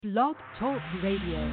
Blog Talk Radio.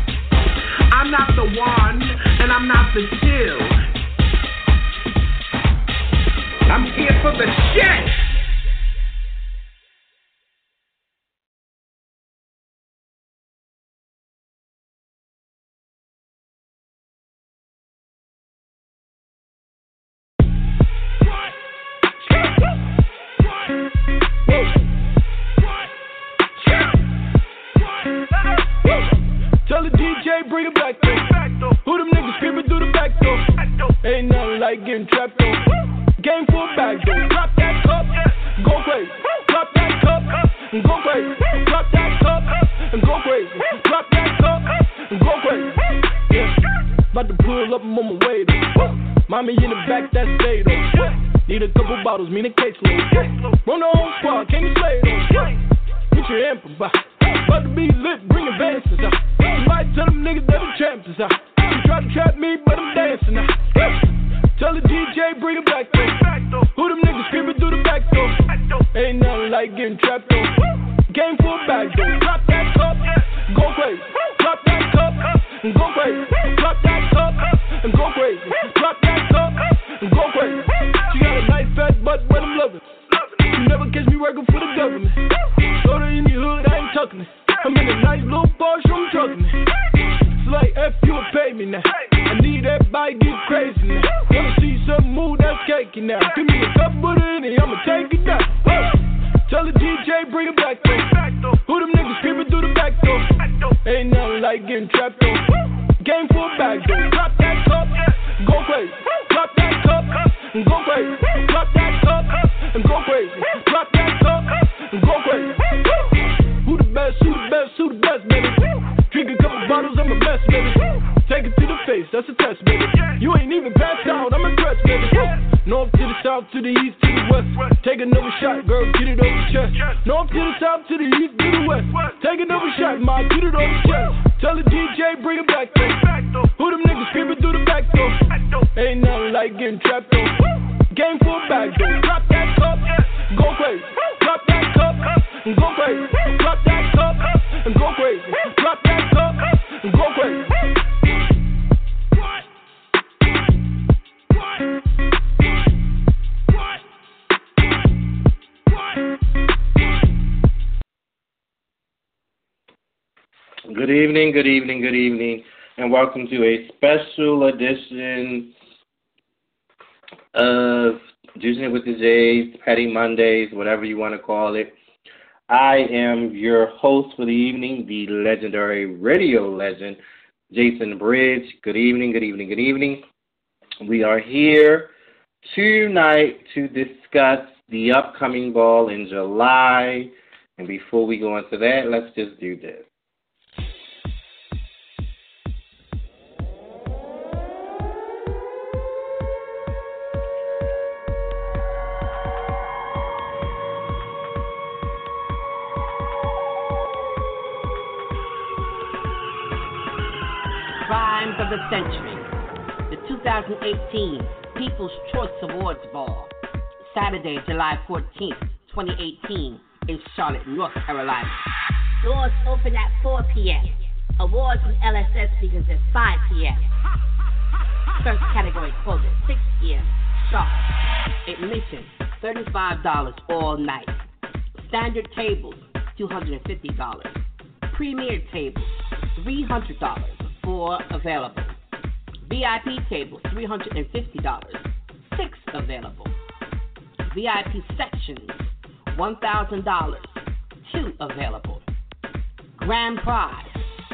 I'm not the one, and I'm not the two. here for the shit. Tell the DJ, bring it back though. Who them niggas creeping through the back door? Ain't nothing like getting trapped though. Game for a back door. Drop that cup, go crazy. Drop that cup, and go crazy. Drop that cup, and go crazy. Drop that cup, and go crazy. Yeah, about to pull up, I'm on my way though. Mommy in the back, that's day though. Need a couple bottles, mean a caseload. Run the whole squad, can you slay though? Put your amp about. About to be lit, bring advances out. You might tell them niggas that the champs is out. You try to trap me, but I'm dancing out. Tell the DJ, bring it back though. Who them niggas creeping through the back door? Ain't nothing like getting trapped though. Game for a back door. Drop that cup, go crazy. Drop that cup, and go crazy. Drop that cup, and go crazy. Drop that cup, and go crazy. She got a nice fat butt, but I'm loving. You never catch me working for the government. Soda in your hood, I ain't tucking it. I'm in a nice little Porsche, I'm trucking it. It's like F you will pay me now. I need that bike, get crazy now. Wanna see some mood, that's cakey now. Give me a cup of it, I'ma take it down. Tell the DJ, bring it back though. Who them niggas creeping through the back door? Ain't nothing like getting trapped though. Game for a back door. Drop that cup, go crazy. Drop that cup, and go crazy. Drop that cup, and go crazy. Drop that cup, and go crazy. Who the best, who the best, who the best, baby? Drink a couple bottles, I'm the best, baby. Take it to the face, that's a test, baby. You ain't even passed out, I'm impressed, baby. North to the south, to the east, to the west. Take another shot, girl, get it over the chest. North to the south, to the east, to the west. Take another shot, ma, get it over the chest. Tell the DJ, bring it back though. Who them niggas creeping through the back door? Ain't nothing like getting trapped though. Game for a back door. Drop that cup, go crazy. Drop that cup, and go crazy. Drop that cup, and go crazy. Drop that cup, and go crazy. Good evening, good evening, good evening, and welcome to a special edition of Juicing It with the Jays, Petty Mondays, whatever you want to call it. I am your host for the evening, the legendary radio legend, Jason Bridge. Good evening, good evening, good evening. We are here tonight to discuss the upcoming ball in July. And before we go into that, let's just do this. Crimes of the Century, the 2018 People's Choice Awards Ball, Saturday, July 14th, 2018, in Charlotte, North Carolina. Doors open at 4 p.m. Awards and LSS begins at 5 p.m. First category closes at 6 p.m. Sharp. Admission, $35 all night. Standard tables, $250. Premier tables, $300. 4 available. VIP tables, $350. 6 available. VIP sections, $1,000. 2 available. Grand prize,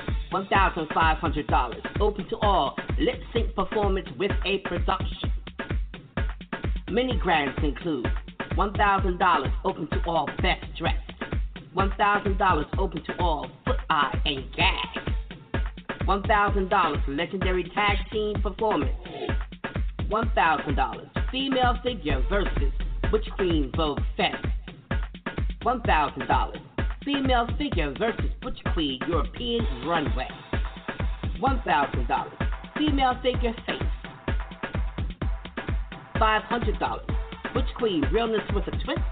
$1,500. Open to all. Lip sync performance with a production. Mini grants include $1,000 open to all best dressed. $1,000 open to all foot, eye, and gag. $1,000 legendary tag team performance. $1,000 female figure versus Butch Queen Vogue Fest. $1,000 female figure versus Butch Queen European Runway. $1,000 female figure face. $500 Butch Queen Realness with a Twist.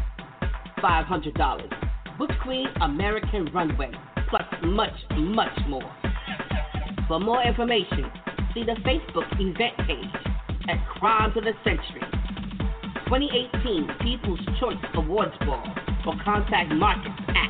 $500 Butch Queen American Runway, plus much, much more. For more information, see the Facebook event page at Crimes of the Century. 2018 People's Choice Awards Ball, or contact Marcus at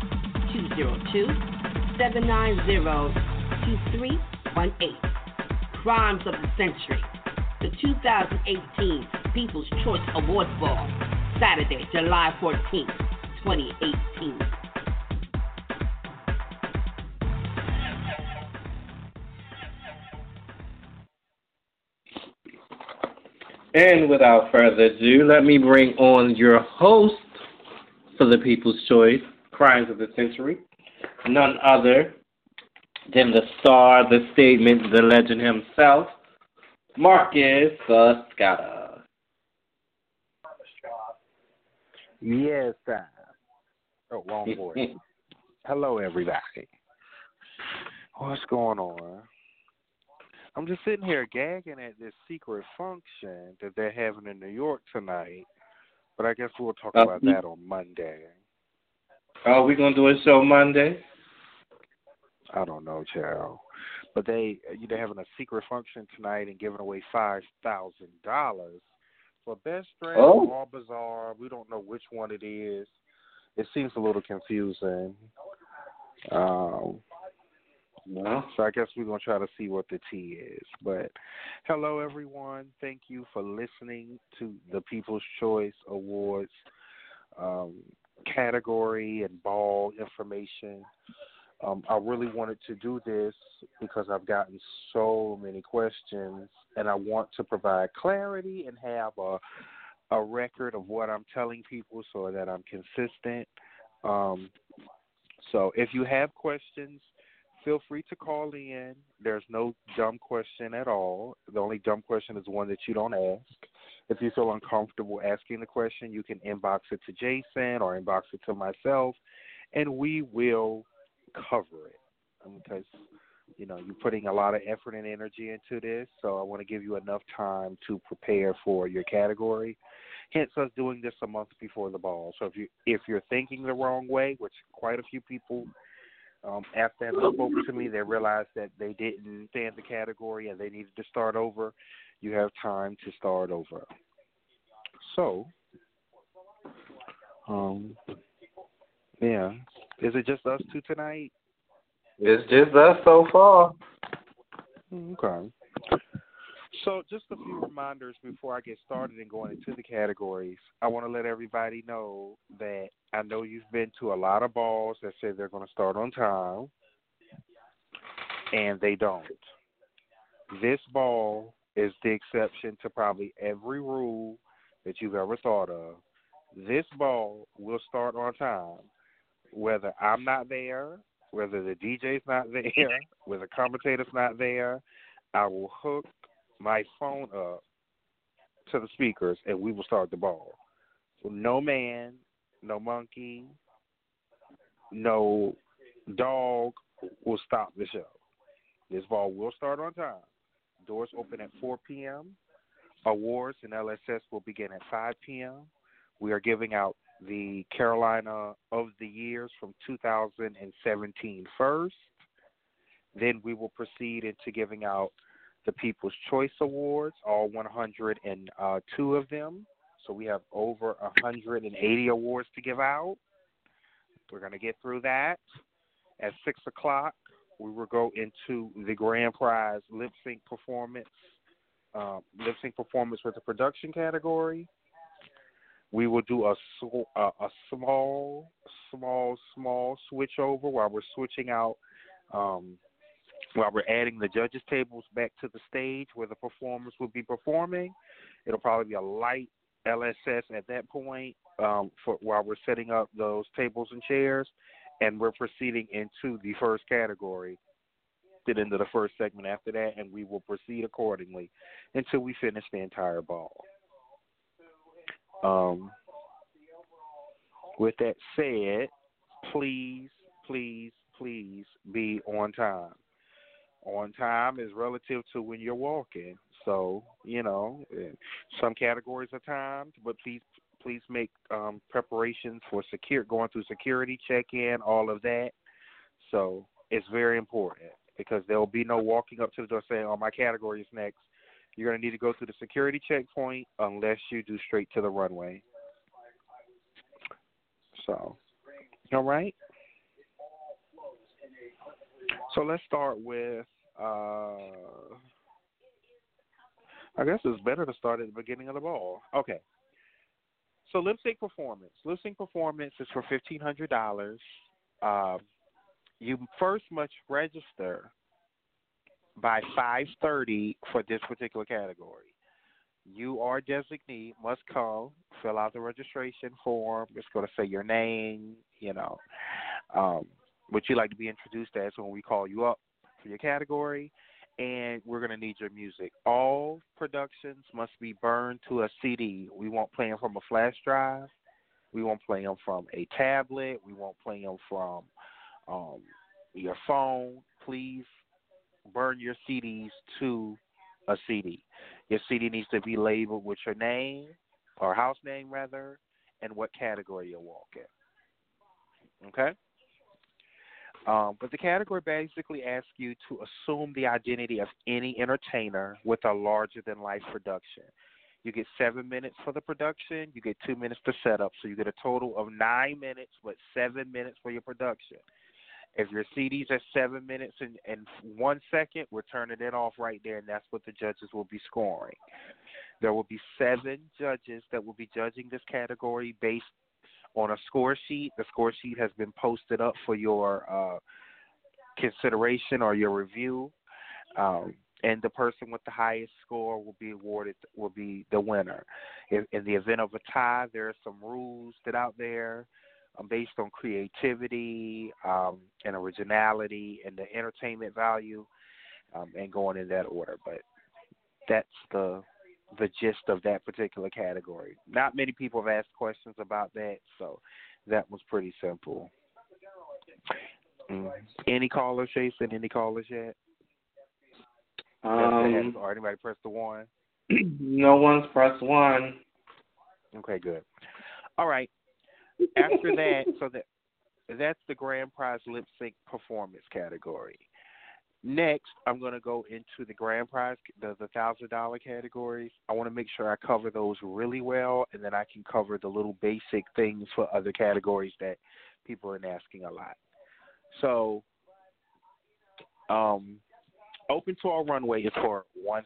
202-790-2318. Crimes of the Century, the 2018 People's Choice Awards Ball, Saturday, July 14th, 2018. And without further ado, let me bring on your host for the People's Choice, Crimes of the Century, none other than the star, the statement, the legend himself, Marcus Scott. Yes, sir. Oh, wrong voice. Hello, everybody. What's going on? I'm just sitting here gagging at this secret function that they're having in New York tonight, but I guess we'll talk about that on Monday. Are we going to do a show Monday? I don't know, child. But they're having a secret function tonight and giving away $5,000 for Best Dress, All Bizarre. We don't know which one it is. It seems a little confusing. No. So I guess we're going to try to see what the tea is. But hello, everyone. Thank you for listening to the People's Choice Awards category and ball information. I really wanted to do this because I've gotten so many questions, and I want to provide clarity and have a record of what I'm telling people so that I'm consistent. So if you have questions, feel free to call in. There's no dumb question at all. The only dumb question is one that you don't ask. If you feel uncomfortable asking the question, you can inbox it to Jason or inbox it to myself, and we will cover it. Because, you're putting a lot of effort and energy into this, so I want to give you enough time to prepare for your category. Hence us doing this a month before the ball. So if you're thinking the wrong way, which quite a few people after they spoke to me, they realized that they didn't stay in the category and they needed to start over. You have time to start over. So, yeah. Is it just us two tonight? It's just us so far. Okay. So just a few reminders before I get started and going into the categories. I want to let everybody know that I know you've been to a lot of balls that say they're going to start on time, and they don't. This ball is the exception to probably every rule that you've ever thought of. This ball will start on time, whether I'm not there, whether the DJ's not there, whether the commentator's not there. I will hook my phone up to the speakers, and we will start the ball. So no man, no monkey, no dog will stop the show. This ball will start on time. Doors open at 4 p.m. Awards and LSS will begin at 5 p.m. We are giving out the Carolina of the Years from 2017 first. Then we will proceed into giving out the People's Choice Awards, all 102 of them. So we have over 180 awards to give out. We're going to get through that. At 6 o'clock, we will go into the grand prize lip sync performance with the production category. We will do a small switch over while we're switching out, while we're adding the judges' tables back to the stage where the performers will be performing. It'll probably be a light LSS at that point while we're setting up those tables and chairs, and we're proceeding into the first category, get into the first segment after that, and we will proceed accordingly until we finish the entire ball. With that said, please be on time. On time is relative to when you're walking. So, some categories are timed, but please make preparations for going through security, check-in, all of that. So it's very important because there will be no walking up to the door saying, oh, my category is next, You're going to need to go through the security checkpoint unless you do straight to the runway. So, all right. So let's start with, I guess it's better to start at the beginning of the ball. Okay. So lip sync performance. Lip sync performance is for $1,500. You first must register by 5:30 for this particular category. You are designee, must come, fill out the registration form. It's going to say your name, what you like to be introduced as when we call you up for your category, and we're going to need your music. All productions must be burned to a CD. We won't play them from a flash drive. We won't play them from a tablet. We won't play them from your phone. Please burn your CDs to a CD. Your CD needs to be labeled with your name, or house name rather, and what category you walk in. Okay? But the category basically asks you to assume the identity of any entertainer with a larger-than-life production. You get 7 minutes for the production. You get 2 minutes to set up. So you get a total of 9 minutes, but 7 minutes for your production. If your CD's at 7 minutes and 1 second, we're turning it off right there, and that's what the judges will be scoring. There will be 7 judges that will be judging this category based on a score sheet. The score sheet has been posted up for your consideration or your review, and the person with the highest score will be the winner. In the event of a tie, there are some rules that out there based on creativity and originality and the entertainment value, and going in that order. But that's the gist of that particular category. Not many people have asked questions about that, so that was pretty simple. Any callers, Jason? Any callers yet? Or anybody press the 1? No one's pressed 1. Okay, good. All right. After that, so that's the grand prize lip sync performance category. Next, I'm going to go into the grand prize, the $1,000 categories. I want to make sure I cover those really well, and then I can cover the little basic things for other categories that people are asking a lot. So, Open Tour Runway is for $1,000.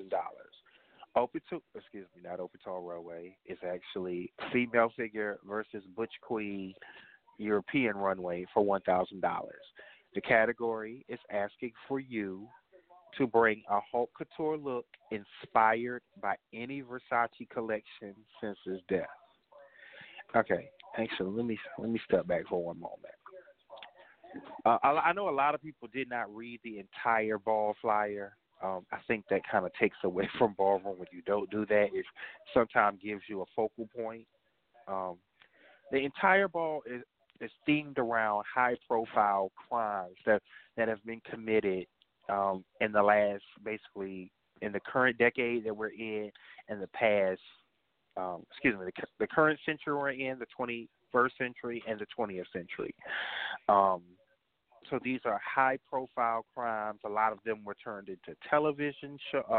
Not Open Tour Runway. It's actually Female Figure versus Butch Queen European Runway for $1,000. The category is asking for you to bring a haute couture look inspired by any Versace collection since its death. Okay, actually, let me step back for one moment. I know a lot of people did not read the entire ball flyer. I think that kind of takes away from ballroom when you don't do that. It sometimes gives you a focal point. The entire ball is themed around high-profile crimes that have been committed in the last, basically, in the current decade that we're in, and the past, the current century we're in, the 21st century, and the 20th century. So these are high-profile crimes. A lot of them were turned into television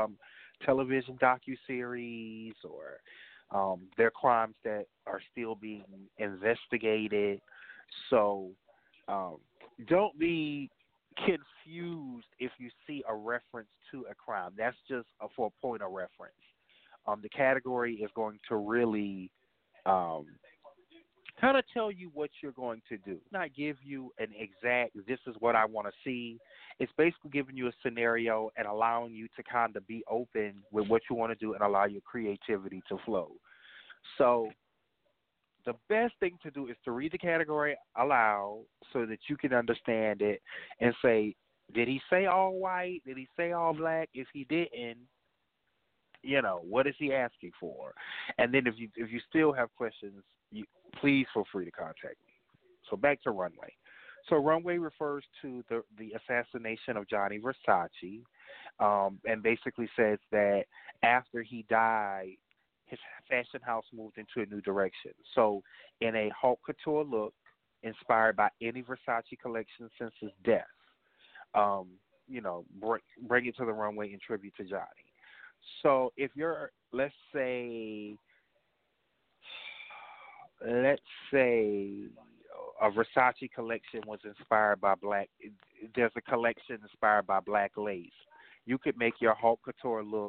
docuseries, or they're crimes that are still being investigated. So don't be confused if you see a reference to a crime. That's just for a point of reference. The category is going to really kind of tell you what you're going to do. Not give you an exact, this is what I want to see. It's basically giving you a scenario and allowing you to kind of be open with what you want to do and allow your creativity to flow. So the best thing to do is to read the category aloud so that you can understand it and say, did he say all white? Did he say all black? If he didn't, what is he asking for? And then if you still have questions, please feel free to contact me. So back to Runway. So Runway refers to the assassination of Gianni Versace, and basically says that after he died, his fashion house moved into a new direction. So in a haute couture look inspired by any Versace collection since his death, bring it to the runway in tribute to Johnny. So if you're, let's say a Versace collection was inspired by black. There's a collection inspired by black lace. You could make your haute couture look,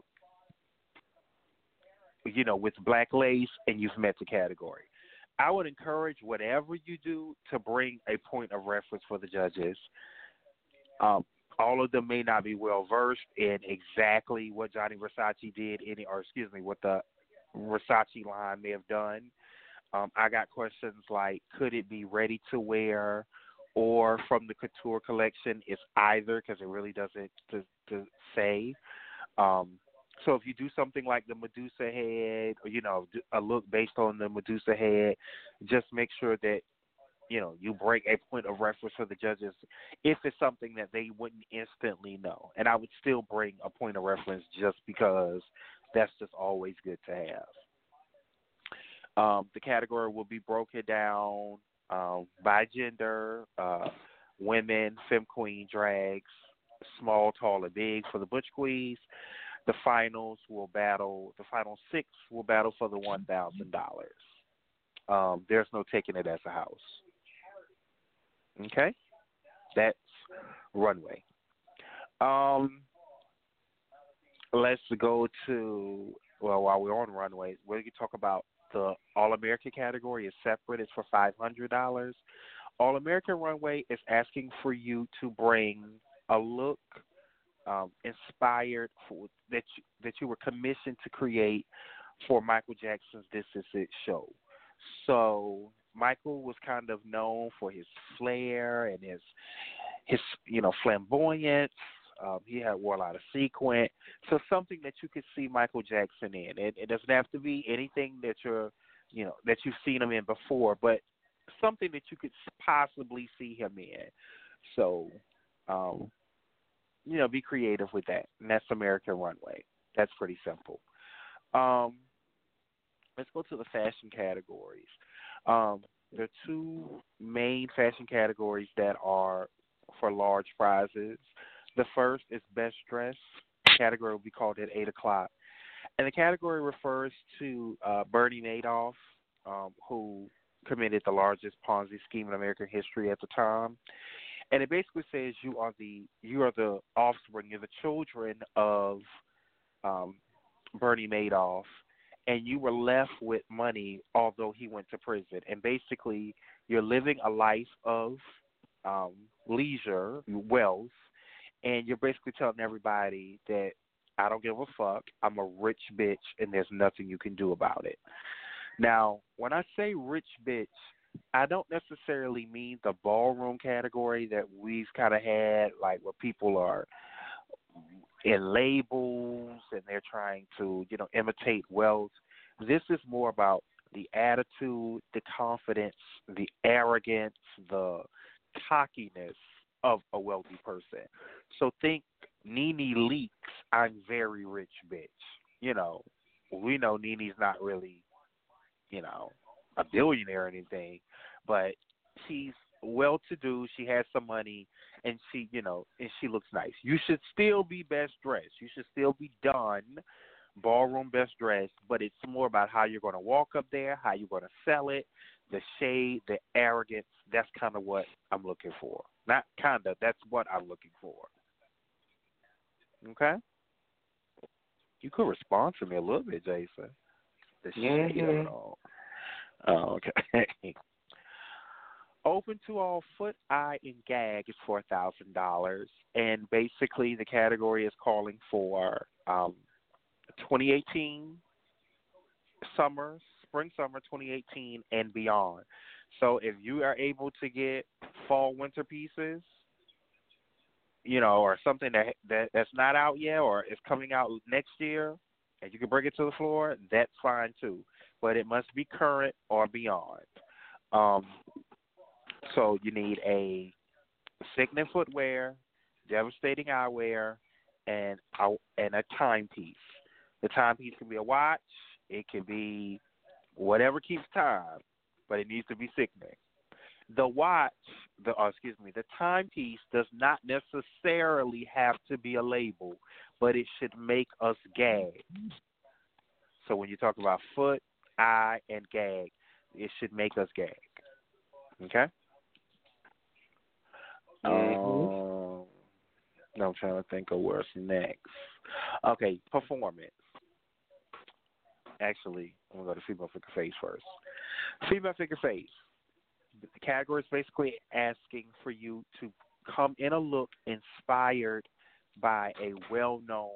with black lace, and you've met the category. I would encourage whatever you do to bring a point of reference for the judges. All of them may not be well versed in exactly what Johnny Versace did, what the Versace line may have done. I got questions like, could it be ready to wear or from the couture collection? It's either, because it really doesn't to say. So if you do something like the Medusa head, or, a look based on the Medusa head, just make sure that, you bring a point of reference for the judges if it's something that they wouldn't instantly know. And I would still bring a point of reference just because that's just always good to have. The category will be broken down by gender, women, femme queen, drags, small, tall, and big for the Butch Squeeze. The final six will battle for the $1,000. There's no taking it as a house. Okay? That's runway. Let's go to, while we're on runways, we can talk about the All-American category. Is separate. It's for $500. All-American runway is asking for you to bring a look inspired that you were commissioned to create for Michael Jackson's "This Is It" show. So Michael was kind of known for his flair and his flamboyance. He wore a lot of sequin, so something that you could see Michael Jackson in. It doesn't have to be anything that that you've seen him in before, but something that you could possibly see him in. So, be creative with that, and that's American Runway. That's pretty simple. Let's go to the fashion categories. There are two main fashion categories that are for large prizes. The first is Best Dress. The category will be called at 8 o'clock. And the category refers to Bernie Madoff, who committed the largest Ponzi scheme in American history at the time. And it basically says you are the offspring, you're the children of Bernie Madoff, and you were left with money although he went to prison. And basically you're living a life of leisure, wealth, and you're basically telling everybody that I don't give a fuck, I'm a rich bitch, and there's nothing you can do about it. Now, when I say rich bitch, I don't necessarily mean the ballroom category that we've kind of had, like where people are in labels and they're trying to, imitate wealth. This is more about the attitude, the confidence, the arrogance, the cockiness of a wealthy person. So think Nene Leakes, I'm very rich bitch. We know Nene's not really, a billionaire or anything, but she's well-to-do. She has some money, and she, and she looks nice. You should still be best dressed. You should still be done ballroom best dressed, but it's more about how you're going to walk up there, how you're going to sell it, the shade, the arrogance. That's kind of what I'm looking for. Not kind of. That's what I'm looking for. Okay? You could respond to me a little bit, Jason. The shade of it all. Oh, okay. Open to all foot, eye, and gag is $4,000. And basically the category is calling for 2018 spring, summer 2018 and beyond. So if you are able to get fall, winter pieces, or something that's not out yet or is coming out next year, and you can bring it to the floor, that's fine too. But it must be current or beyond. So you need a sickening footwear, devastating eyewear, and a timepiece. The timepiece can be a watch. It can be whatever keeps time, but it needs to be sickening. The watch, the timepiece does not necessarily have to be a label, but it should make us gag. So when you talk about foot, eye, and gag, it should make us gag. Okay? Now I'm trying to think of what's next. Okay, performance. Actually, I'm going to go to female figure face first. Female figure face. The category is basically asking for you to come in a look inspired by a well-known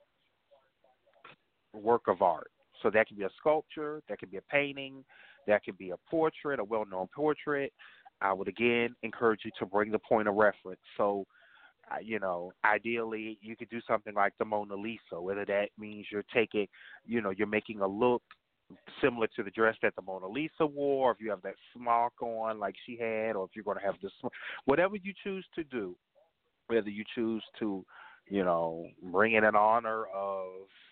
work of art. So that can be a sculpture, that can be a painting, that can be a portrait, a well-known portrait. I would again encourage you to bring the point of reference. So, ideally you could do something like the Mona Lisa, whether that means you're taking, you're making a look similar to the dress that the Mona Lisa wore, or if you have that smock on like she had, or if you're going to have this, whatever you choose to do, whether you choose to, bring in an honor of,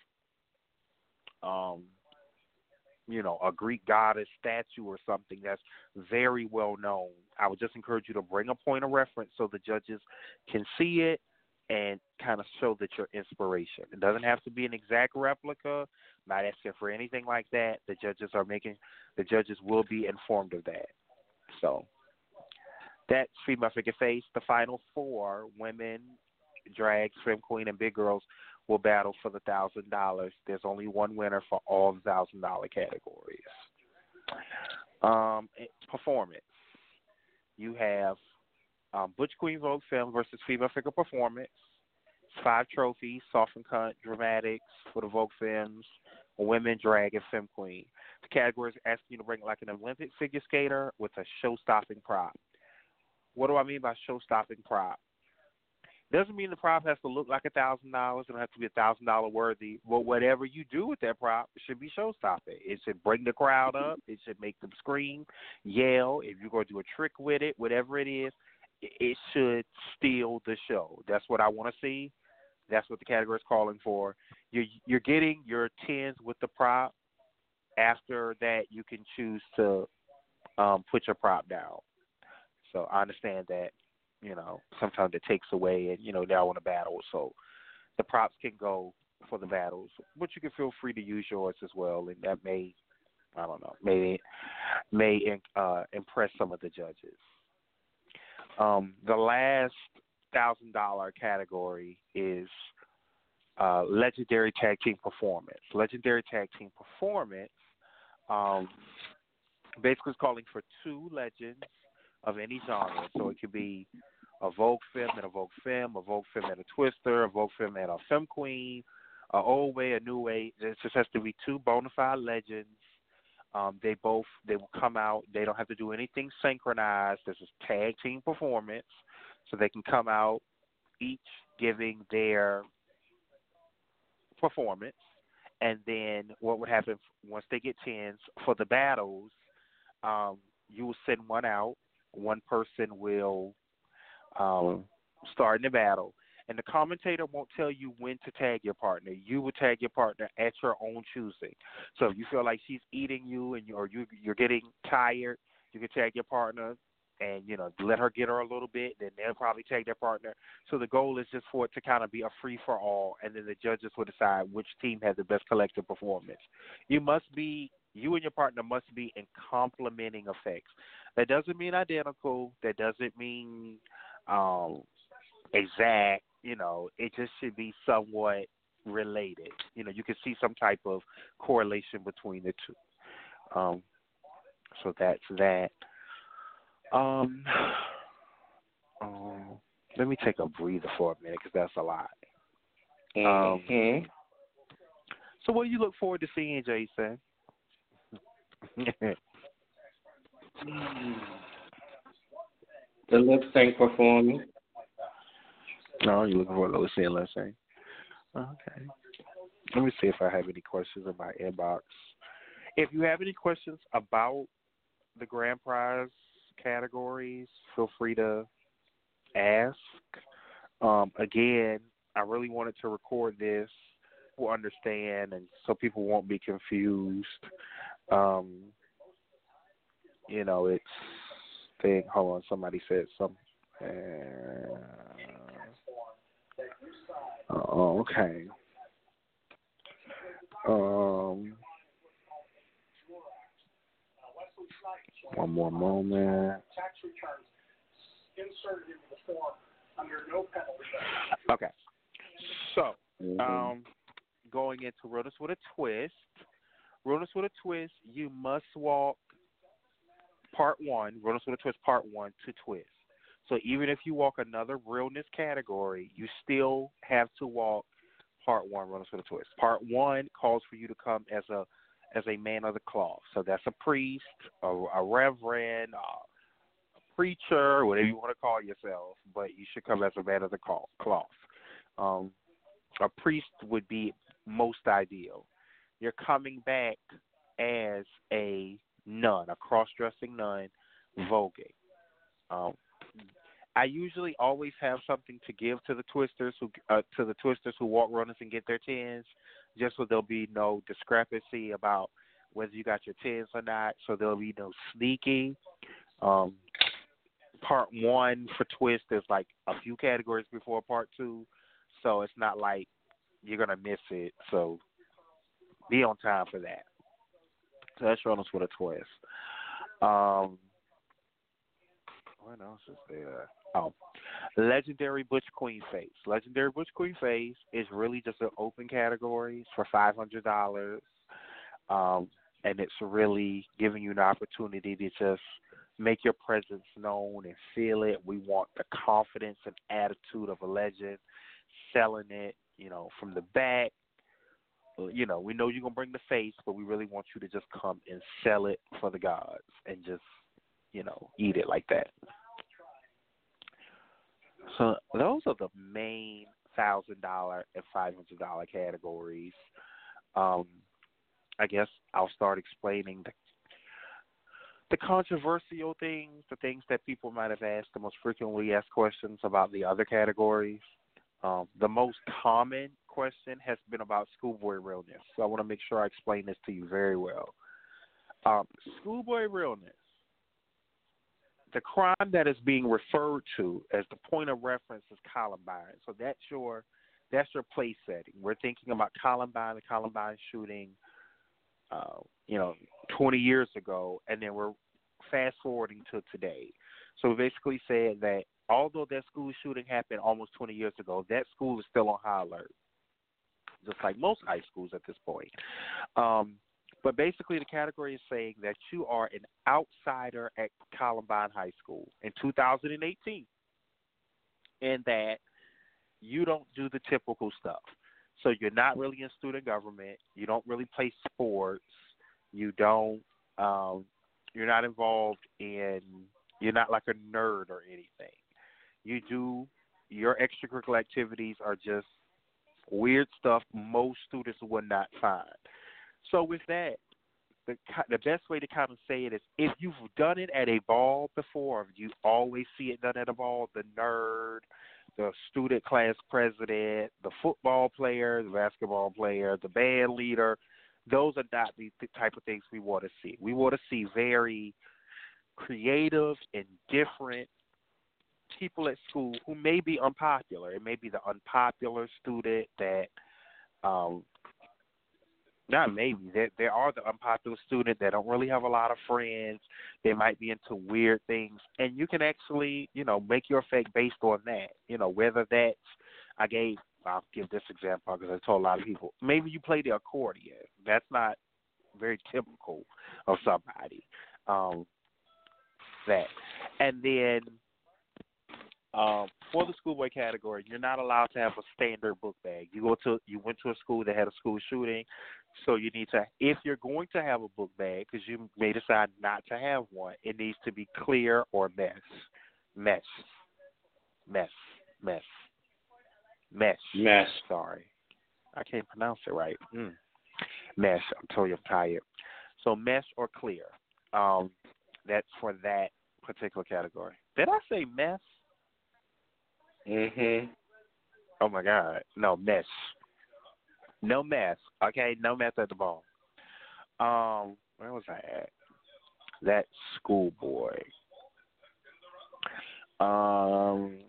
a Greek goddess statue or something that's very well known. I would just encourage you to bring a point of reference so the judges can see it and kind of show that your inspiration. It doesn't have to be an exact replica. Not asking for anything like that. The judges will be informed of that. So that's female figure face. The final four, women, drag, swim queen, and big girls, will battle for the $1,000. There's only one winner for all the $1,000 categories. Performance. You have Butch Queen Vogue Femme versus female figure performance. 5 trophies, soft and cut, dramatics for the Vogue Femmes, women, drag, and femme queen. The category is asking you to bring like an Olympic figure skater with a show-stopping prop. What do I mean by show-stopping prop? Doesn't mean the prop has to look like $1,000. It don't have to be $1,000 worthy. But whatever you do with that prop, it should be show-stopping. It should bring the crowd up. It should make them scream, yell. If you're going to do a trick with it, whatever it is, it should steal the show. That's what I want to see. That's what the category is calling for. You're getting your 10s with the prop. After that, you can choose to put your prop down. So I understand that, sometimes it takes away and, they all want to battle. So the props can go for the battles, but you can feel free to use yours as well. And that may impress some of the judges. The last $1,000 category is legendary tag team performance. Legendary tag team performance basically is calling for 2 legends of any genre. So it could be a Vogue Femme and a Vogue Femme, a Vogue Femme and a Twister, a Vogue Femme and a Femme Queen, a old way, a new way. It just has to be 2 bona fide legends. They will come out. They don't have to do anything synchronized. This is tag team performance, so they can come out each giving their performance, and then what would happen once they get 10s for the battles? You will send one out. One person will start in the battle, and the commentator won't tell you when to tag your partner. You will tag your partner at your own choosing. So if you feel like she's eating you or you're getting tired, you can tag your partner and, let her get her a little bit. Then they'll probably tag their partner. So the goal is just for it to kind of be a free-for-all, and then the judges will decide which team has the best collective performance. You and your partner must be in complementing effects. That doesn't mean identical. That doesn't mean exact. It just should be somewhat related. You can see some type of correlation between the two. So that's that. Let me take a breather for a minute because that's a lot. So what do you look forward to seeing, Jason? The lip sync performance. No, you're looking for the lip sync. Okay. Let me see if I have any questions in my inbox. If you have any questions about the grand prize categories, feel free to ask. Again, I really wanted to record this to understand and so people won't be confused. thing. Hold on, somebody said something. Okay. One more moment. Okay. So, going into Realness with a Twist. Realness with a Twist, you must walk Part 1, Realness with a Twist Part 1 to Twist. So even if you walk another realness category, you still have to walk Part 1, Realness with a Twist. Part 1 calls for you to come as a man of the cloth. So that's a priest, a reverend, a preacher, whatever you want to call yourself, but you should come as a man of the cloth. A priest would be most ideal. You're coming back as a nun, a cross-dressing nun, voguing. I usually always have something to give to the twisters who walk runners and get their tens, just so there'll be no discrepancy about whether you got your tens or not. So there'll be no sneaking. Part 1 for twist is like a few categories before Part 2, so it's not like you're gonna miss it. So be on time for that. So that's Realness with a Twist. What else is there? Oh, Legendary Butch Queen Face. Legendary Butch Queen Face is really just an open category for $500, and it's really giving you an opportunity to just make your presence known and feel it. We want the confidence and attitude of a legend, selling it, from the back. We know you're going to bring the face, but we really want you to just come and sell it for the gods and just, eat it like that. So those are the main $1,000 and $500 categories. I guess I'll start explaining the controversial things, the things that people might have asked, the most frequently asked questions about the other categories. The most common question has been about schoolboy realness, so I want to make sure I explain this to you very well. Schoolboy realness, the crime that is being referred to as the point of reference is Columbine. So that's your place setting. We're thinking about Columbine, the Columbine shooting, 20 years ago, and then we're fast forwarding to today. So we basically said that although that school shooting happened almost 20 years ago, that school is still on high alert, just like most high schools at this point. But basically the category is saying that you are an outsider at Columbine High School in 2018 and that you don't do the typical stuff. So you're not really in student government. You don't really play sports. You're not involved in, you're not like a nerd or anything. Your extracurricular activities are just weird stuff most students would not find. So with that, the best way to kind of say it is if you've done it at a ball before, if you always see it done at a ball, the nerd, the student class president, the football player, the basketball player, the band leader, those are not the type of things we want to see. We want to see very creative and different people at school who may be unpopular. It may be the unpopular student that, there are the unpopular student that don't really have a lot of friends. They might be into weird things, and you can actually, make your effect based on that. Whether that's, I'll give this example because I told a lot of people, maybe you play the accordion. That's not very typical of somebody. That. And then for the schoolboy category, you're not allowed to have a standard book bag. You went to a school that had a school shooting, so you need to, if you're going to have a book bag, because you may decide not to have one, it needs to be clear or mesh. Sorry, I can't pronounce it right. Mesh. I'm telling you, I'm tired. So mesh or clear. That's for that particular category. Did I say mess? Oh my God. No, mess. No mess. Okay, no mess at the ball. Where was I at? That schoolboy. Um,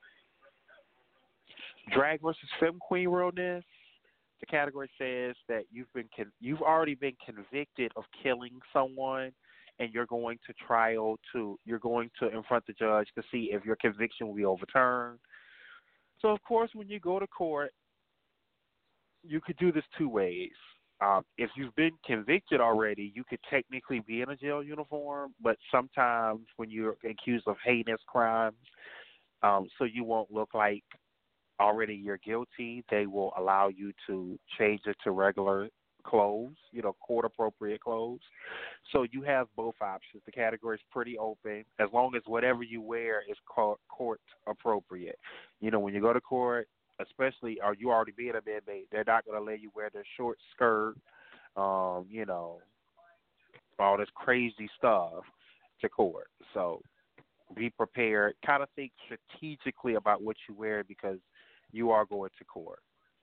Drag versus Femme Queen realness. The category says that you've already been convicted of killing someone, and you're going to confront the judge to see if your conviction will be overturned. So of course, when you go to court, you could do this two ways. If you've been convicted already, you could technically be in a jail uniform, but sometimes when you're accused of heinous crimes, so you won't look like already you're guilty, they will allow you to change it to regular clothes, court appropriate clothes. So you have both options. The category is pretty open as long as whatever you wear is court appropriate. When you go to court, especially, or you already being a inmate, they're not going to let you wear the short skirt, all this crazy stuff to court. So be prepared. Kind of think strategically about what you wear because you are going to court.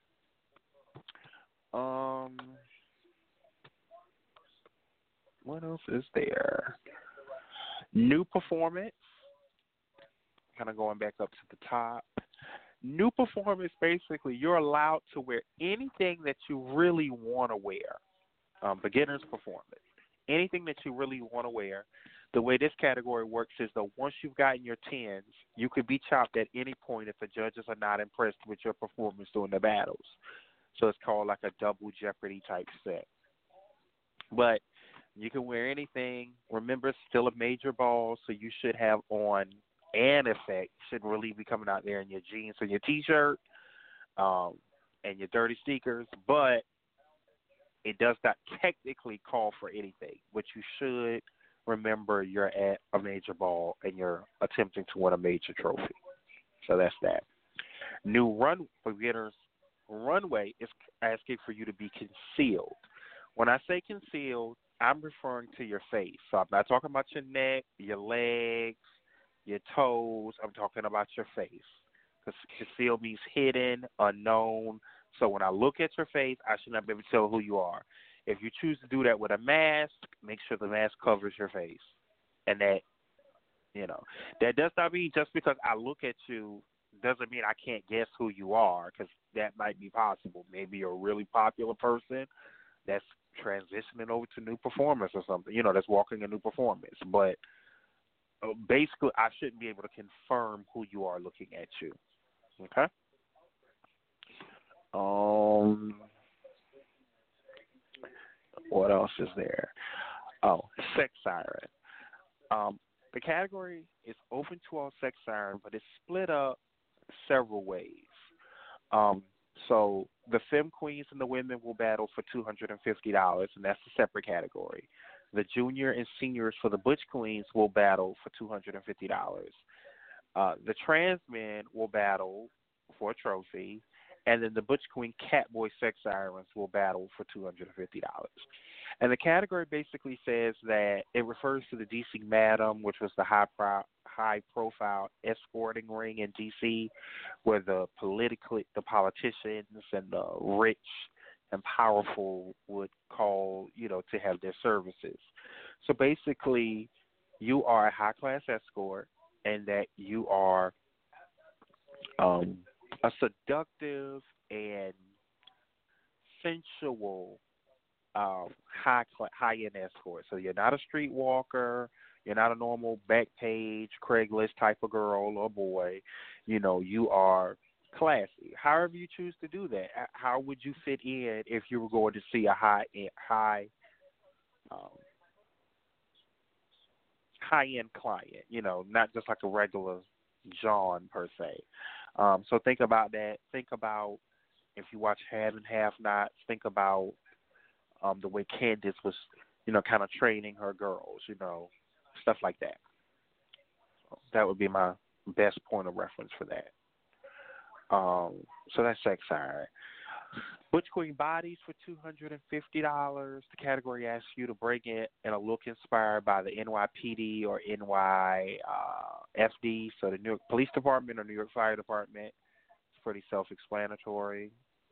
What else is there? New performance. Kind of going back up to the top. New performance, basically, you're allowed to wear anything that you really want to wear. Beginner's performance. Anything that you really want to wear. The way this category works is that once you've gotten your 10s, you could be chopped at any point if the judges are not impressed with your performance during the battles. So it's called like a double jeopardy type set. But you can wear anything. Remember, it's still a major ball, so you should have on an effect. Shouldn't really be coming out there in your jeans or your T-shirt and your dirty sneakers. But it does not technically call for anything. But you should remember you're at a major ball and you're attempting to win a major trophy. So that's that. New beginners runway is asking for you to be concealed. When I say concealed, I'm referring to your face. So I'm not talking about your neck, your legs, your toes. I'm talking about your face. Because concealed means hidden, unknown. So when I look at your face, I should not be able to tell who you are. If you choose to do that with a mask, make sure the mask covers your face. And that does not mean just because I look at you doesn't mean I can't guess who you are, because that might be possible. Maybe you're a really popular person that's transitioning over to new performance or something, that's walking a new performance. But basically, I shouldn't be able to confirm who you are looking at you. Okay? What else is there? Oh, sex siren. The category is open to all sex siren, but it's split up several ways. So the femme queens and the women will battle for $250, and that's a separate category. The junior and seniors for the butch queens will battle for $250. The trans men will battle for a trophy, and then the butch queen catboy sex sirens will battle for $250. And the category basically says that it refers to the DC Madam, which was the high-profile escorting ring in DC, where the politicians and the rich and powerful would call, to have their services. So basically, you are a high-class escort, and that you are a seductive and sensual high-end escort. So you're not a streetwalker. You're not a normal Backpage, Craigslist type of girl or boy. You are classy. However you choose to do that. How would you fit in if you were going to see a high-end client? Not just like a regular John per se. So think about that. Think about if you watch Half and Half Nots. Think about the way Candace was, kind of training her girls. Stuff like that. So that would be my best point of reference for that. So that's sex siren. Butch Queen bodies for $250. The category asks you to bring in a look inspired by the NYPD or NYFD, so the New York Police Department or New York Fire Department. It's pretty self-explanatory.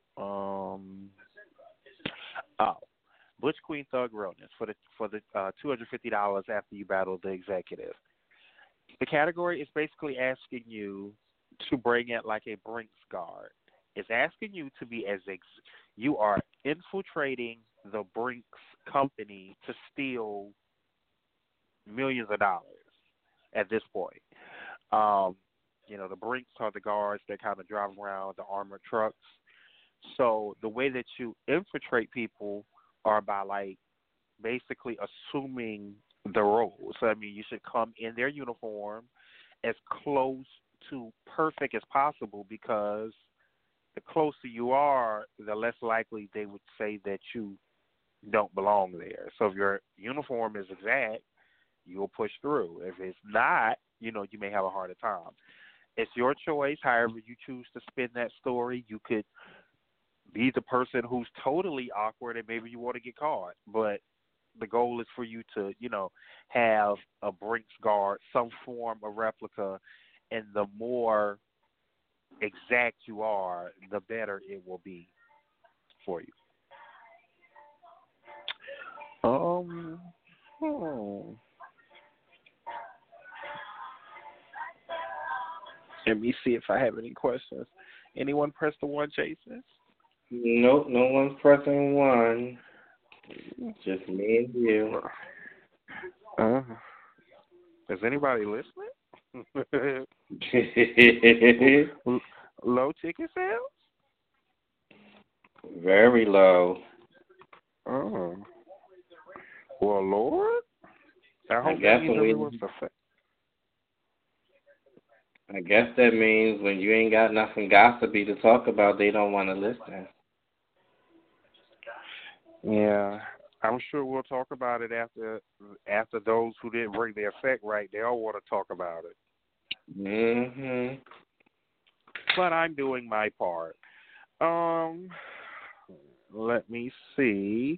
Butch Queen Thug Realness for the $250 after you battle the executive. The category is basically asking you to bring it like a Brinks guard. It's asking you to be you are infiltrating the Brinks company to steal millions of dollars at this point. The Brinks are the guards that kind of drive around the armored trucks. So the way that you infiltrate people are by basically assuming the role. So you should come in their uniform as close to perfect as possible, because the closer you are, the less likely they would say that you don't belong there. So if your uniform is exact, you'll push through. If it's not, you may have a harder time. It's your choice. However you choose to spin that story, you could be the person who's totally awkward and maybe you want to get caught. But the goal is for you to, have a Brinks guard, some form of replica, and the more exact you are, the better it will be for you. Let me see if I have any questions. Anyone press the one, Jason? Nope, no one's pressing one. Just me and you. Is anybody listening? Low ticket sales? Very low. Oh. Well, Lord. I guess that means when you ain't got nothing gossipy to talk about, they don't want to listen. Yeah, I'm sure we'll talk about it after those who didn't bring their effect right. They all want to talk about it. Mhm. But I'm doing my part. Let me see.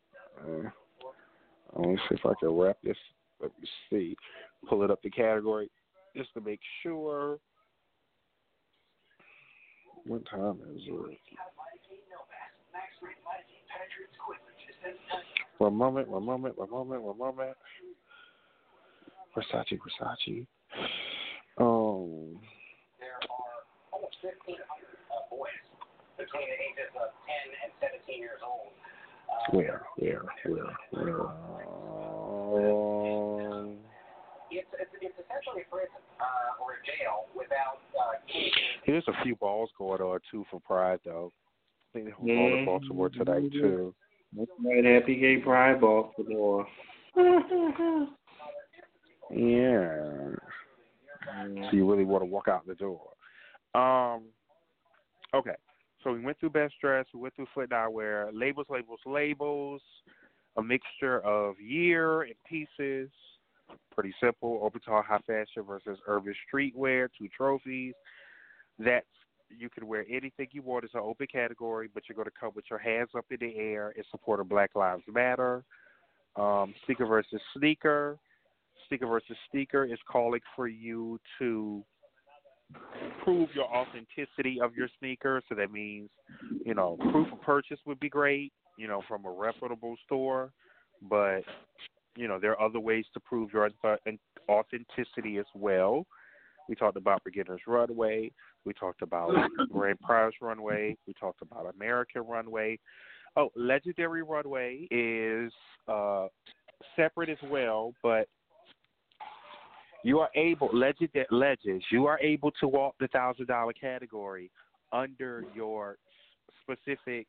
Let me see if I can wrap this. Let me see. Pull it up the category just to make sure. What time is it? One moment. Versace. There are almost 1,500 boys between the ages of 10 and 17 years old. Where? It's essentially a prison or a jail without There's a few balls going on too for Pride though. I think they're going to Baltimore tonight too. That's right, happy gay Pride Baltimore. Yeah. So you really want to walk out the door. Okay. So we went through best dress, we went through foot and eyewear, labels, a mixture of year and pieces. Pretty simple. Open to high fashion versus urban streetwear, 2 trophies. That's, you can wear anything you want. It's an open category, but you're going to come with your hands up in the air in support of Black Lives Matter. Sneaker versus sneaker. Sneaker versus sneaker is calling for you to prove your authenticity of your sneaker. So that means, proof of purchase would be great, from a reputable store. But, there are other ways to prove your authenticity as well. We talked about Beginner's Runway. We talked about Grand Prize Runway. We talked about American Runway. Oh, Legendary Runway is separate as well, but you are able, Legends, you are able to walk the $1,000 category under your specific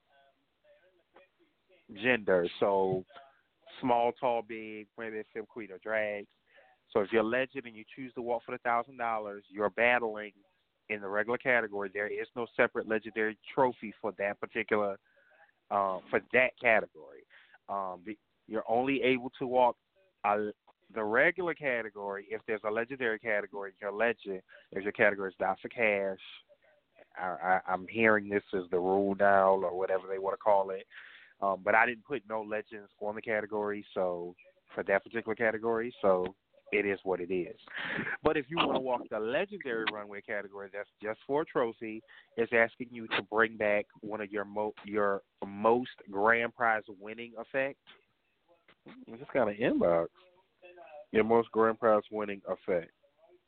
gender. So small, tall, big, women, femme, queen, or drag. So if you're a legend and you choose to walk for the $1,000, you're battling in the regular category. There is no separate legendary trophy for that particular, for that category. You're only able to walk the regular category if there's a legendary category. You're a legend if your category is not for cash. I'm hearing this is the rule now, or whatever they want to call it. But I didn't put no legends on the category, so for that particular category, so it is what it is. But if you want to walk the legendary runway category, that's just for a trophy. It's asking you to bring back one of your most grand prize winning effect. I just got an inbox. Your most grand prize winning effect.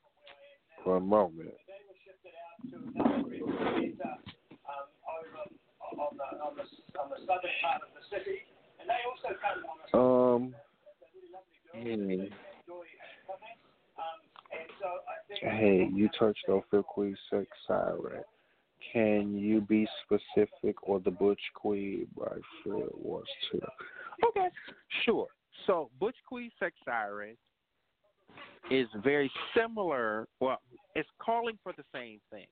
One moment. Hey, you touched on Fifth Queen Sex Siren. Can you be specific on the Butch Queen? My friend wants to. Okay, sure. So, Butch Queen Sex Siren is very similar. Well, it's calling for the same thing,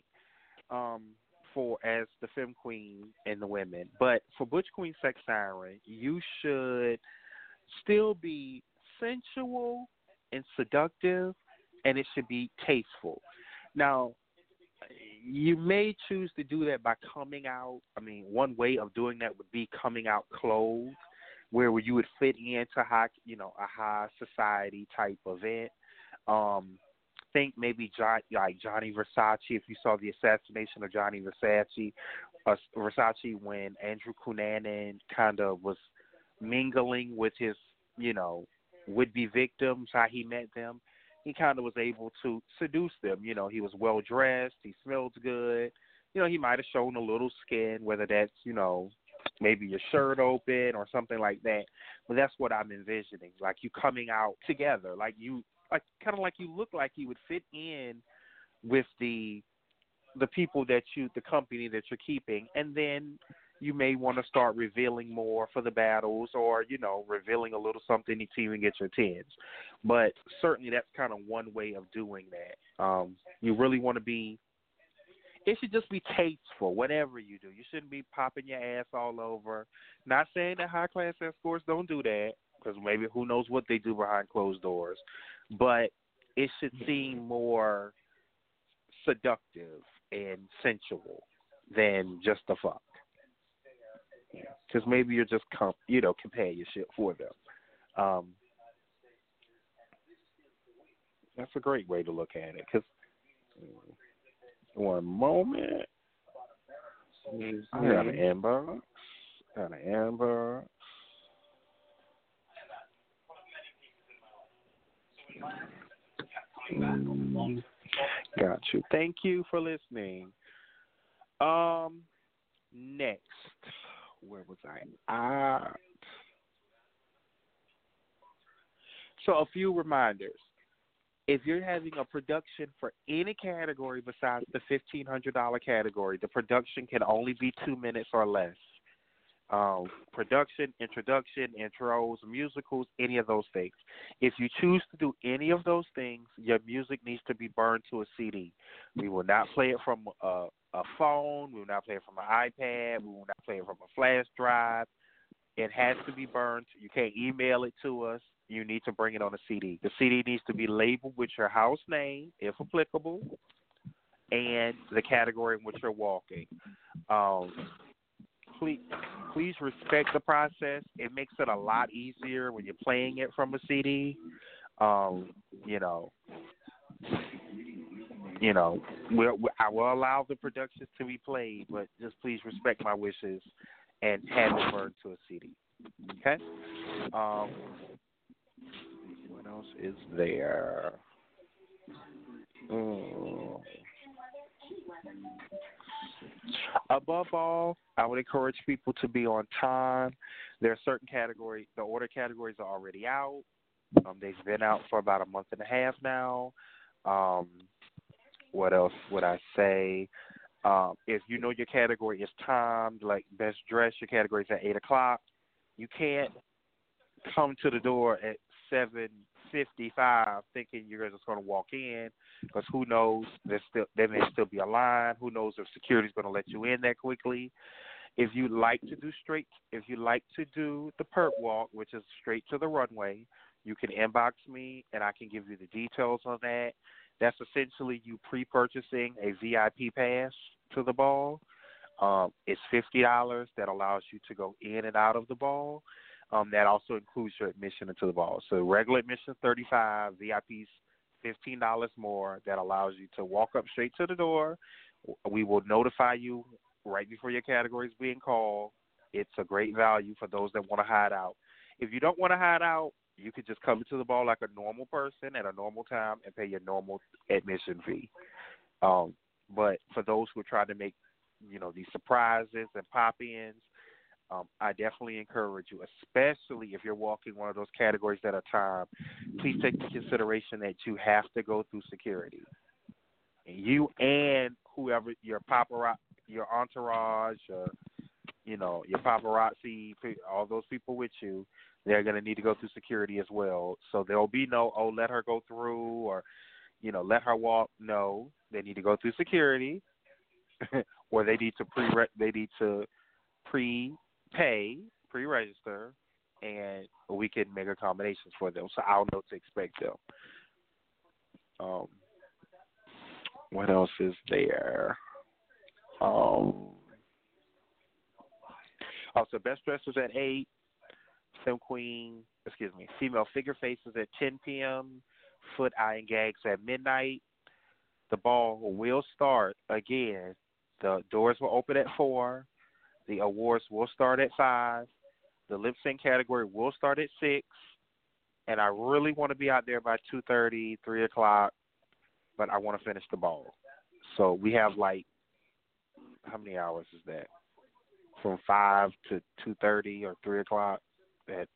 for as the Femme Queen and the women. But for Butch Queen Sex Siren, you should still be sensual and seductive, and it should be tasteful. Now, you may choose to do that by coming out. I mean, one way of doing that would be coming out clothed, where you would fit into a high society type event. Think maybe like Johnny Versace. If you saw the assassination of Johnny Versace, when Andrew Cunanan kind of was mingling with his, would-be victims, how he met them, he kind of was able to seduce them. He was well-dressed, he smelled good. He might have shown a little skin, whether that's, maybe your shirt open or something like that. But that's what I'm envisioning, like you coming out together, kind of like you look like you would fit in with the people the company that you're keeping, and then you may want to start revealing more for the battles, or revealing a little something to even get your tens. But certainly that's kind of one way of doing that. You really want to be. It should just be tasteful, whatever you do. You shouldn't be popping your ass all over. Not saying that high class escorts don't do that, because maybe who knows what they do behind closed doors. But it should seem more seductive and sensual than just a fuck. Because maybe you're just companionship for them. That's a great way to look at it. Because one moment, I got an inbox. Got you. Thank you for listening. Next, where was I? So a few reminders. If you're having a production for any category besides the $1,500 category, the production can only be 2 minutes or less. Production, introduction, intros, musicals, any of those things. If you choose to do any of those things, your music needs to be burned to a CD. We will not play it from a phone. We will not play it from an iPad. We will not play it from a flash drive. It has to be burned. You can't email it to us. You need to bring it on a CD. The CD needs to be labeled with your house name, if applicable, and the category in which you're walking. Please respect the process. It makes it a lot easier when you're playing it from a CD. I will allow the productions to be played, but just please respect my wishes and have it burned to a CD. Okay? What else is there? Above all, I would encourage people to be on time. There are certain categories. The order categories are already out. They've been out for about a month and a half now. What else would I say? If you know your category is timed, like best dress, your category is at 8 o'clock. You can't come to the door at 7:55 thinking you're just going to walk in, because who knows, there may still be a line. Who knows if security's going to let you in that quickly. If you like to do the perp walk, which is straight to the runway, you can inbox me and I can give you the details on that. That's essentially you pre-purchasing a VIP pass to the ball. It's $50 that allows you to go in and out of the ball. That also includes your admission into the ball. So regular admission is $35, VIP's $15 more. That allows you to walk up straight to the door. We will notify you right before your category is being called. It's a great value for those that want to hide out. If you don't want to hide out, you could just come to the ball like a normal person at a normal time and pay your normal admission fee. But for those who are trying to make, these surprises and pop-ins, I definitely encourage you, especially if you're walking one of those categories at a time, please take into consideration that you have to go through security. You and whoever, your entourage, your paparazzi, all those people with you, they're going to need to go through security as well. So there'll be no, let her go through or, let her walk. No, they need to go through security or they need to pre-register, and we can make accommodations for them. So I'll know to expect them. What else is there? Also, best dressers at 8, female figure faces at 10 p.m., foot, eye, and gags at midnight. The ball will start again. The doors will open at 4. The awards will start at 5. The lip sync category will start at 6. And I really want to be out there by 2:30, 3 o'clock, but I want to finish the ball. So we have how many hours is that? From 5 to 2:30 or 3 o'clock. That's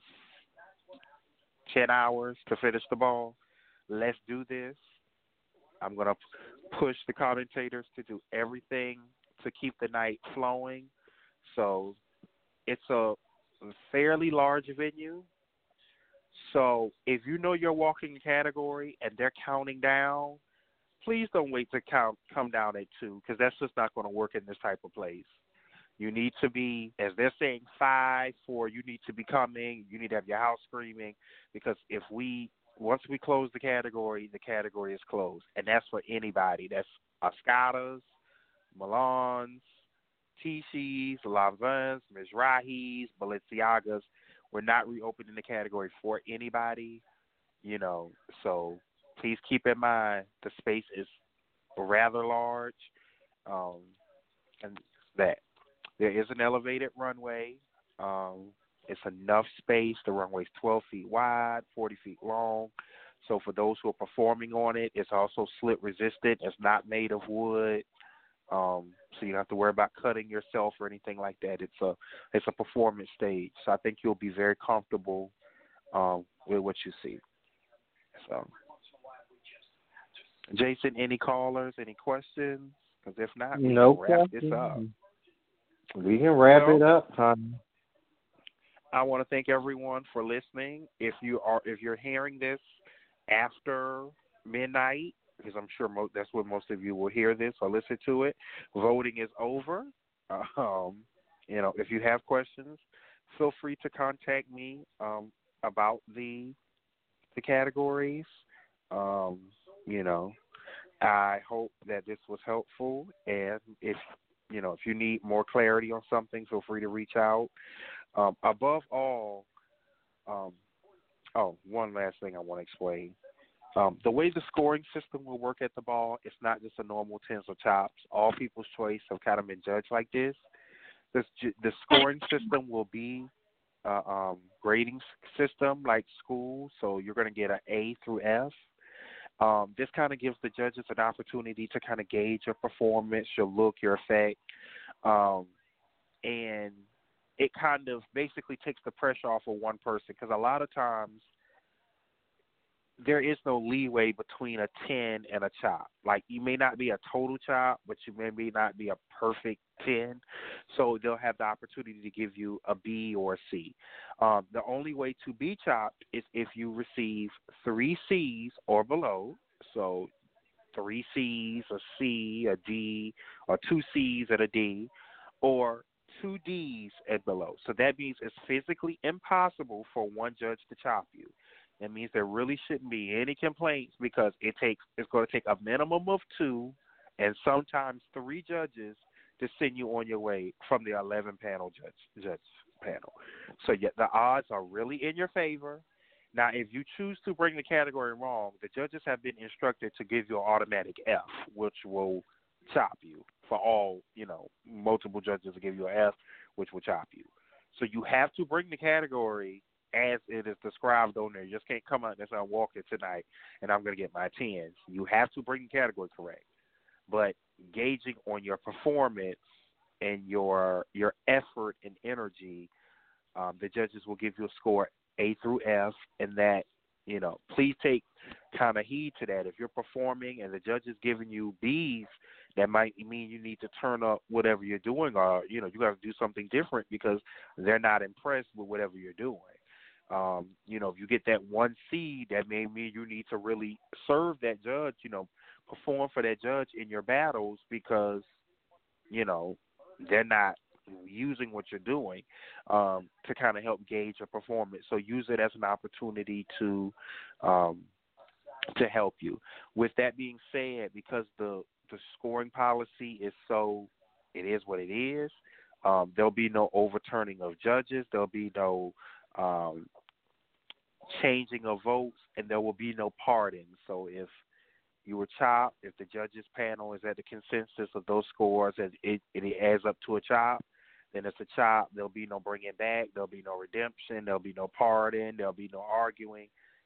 10 hours to finish the ball. Let's do this. I'm going to push the commentators to do everything to keep the night flowing. So it's a fairly large venue. So if you know your walking category and they're counting down, please don't wait to come down at 2, because that's just not going to work in this type of place. You need to be, as they're saying, 5, 4, you need to be coming. You need to have your house screaming, because once we close the category is closed. And that's for anybody. That's Escadas, Milans, Tishi's, Lavins, Mizrahis, Balenciagas. We're not reopening the category for anybody, so please keep in mind the space is rather large, and that there is an elevated runway. It's enough space. The runway is 12 feet wide, 40 feet long. So for those who are performing on it, it's also slit resistant. It's not made of wood. So you don't have to worry about cutting yourself or anything like that. It's a performance stage. So I think you'll be very comfortable with what you see. So, Jason, any callers, any questions? Because if not, we can wrap this up. We can wrap it up, honey. I want to thank everyone for listening. If you're hearing this after midnight, because I'm sure that's when most of you will hear this or listen to it, voting is over. If you have questions, feel free to contact me about the categories. I hope that this was helpful, and if you need more clarity on something, feel free to reach out. Above all, one last thing I want to explain. The way the scoring system will work at the ball, it's not just a normal tens or tops. All People's Choice have kind of been judged like this. The scoring system will be a grading system like school, so you're going to get an A through F. This kind of gives the judges an opportunity to kind of gauge your performance, your look, your effect, and it kind of basically takes the pressure off of one person, because a lot of times there is no leeway between a 10 and a chop. Like, you may not be a total chop, but you may not be a perfect 10. So they'll have the opportunity to give you a B or a C. The only way to be chopped is if you receive 3 C's or below. So 3 C's, a C, a D, or 2 C's and a D, or 2 D's and below. So that means it's physically impossible for one judge to chop you. That means there really shouldn't be any complaints, because it's going to take a minimum of 2 and sometimes 3 judges to send you on your way from the 11-panel judge panel. So the odds are really in your favor. Now, if you choose to bring the category wrong, the judges have been instructed to give you an automatic F, which will chop you. For all, multiple judges will give you an F, which will chop you. So you have to bring the category as it is described on there. You just can't come out and say, I'm walking tonight and I'm going to get my 10s. You have to bring the category correct. But gauging on your performance and your effort and energy, the judges will give you a score A through F, and that, please take kind of heed to that. If you're performing and the judge is giving you Bs, that might mean you need to turn up whatever you're doing, or, you got to do something different because they're not impressed with whatever you're doing. If you get that 1 C, that may mean you need to really serve that judge, perform for that judge in your battles because, they're not using what you're doing to kind of help gauge your performance. So use it as an opportunity to help you. With that being said, because the scoring policy is it is what it is, there'll be no overturning of judges. There'll be no changing of votes, and there will be no pardons. So if you were chopped, if the judges panel is at the consensus of those scores and it adds up to a chop, then it's a chop. There'll be no bringing back. There'll be no redemption. There'll be no pardon. There'll be no arguing.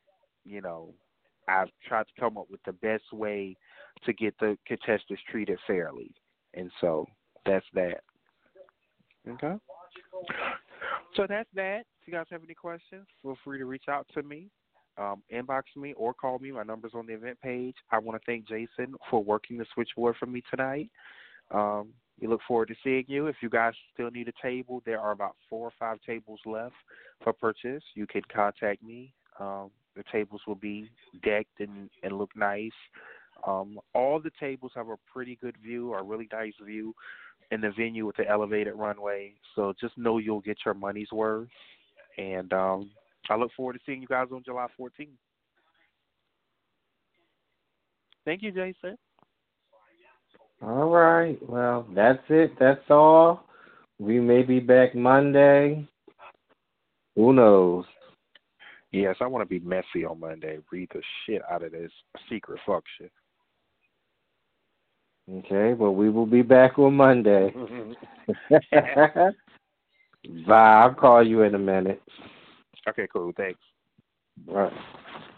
I've tried to come up with the best way to get the contestants treated fairly. And so that's that. Okay? So that's that. If you guys have any questions, feel free to reach out to me, inbox me, or call me. My number's on the event page. I want to thank Jason for working the switchboard for me tonight. We look forward to seeing you. If you guys still need a table, there are about 4 or 5 tables left for purchase. You can contact me. The tables will be decked and look nice. All the tables have a pretty good view, a really nice view in the venue with the elevated runway. So just know you'll get your money's worth. And I look forward to seeing you guys on July 14th. Thank you, Jason. All right. Well, that's it. That's all. We may be back Monday. Who knows? Yes, I want to be messy on Monday. Read the shit out of this secret function. Okay, well, we will be back on Monday. Bye. I'll call you in a minute. Okay, cool. Thanks. All right.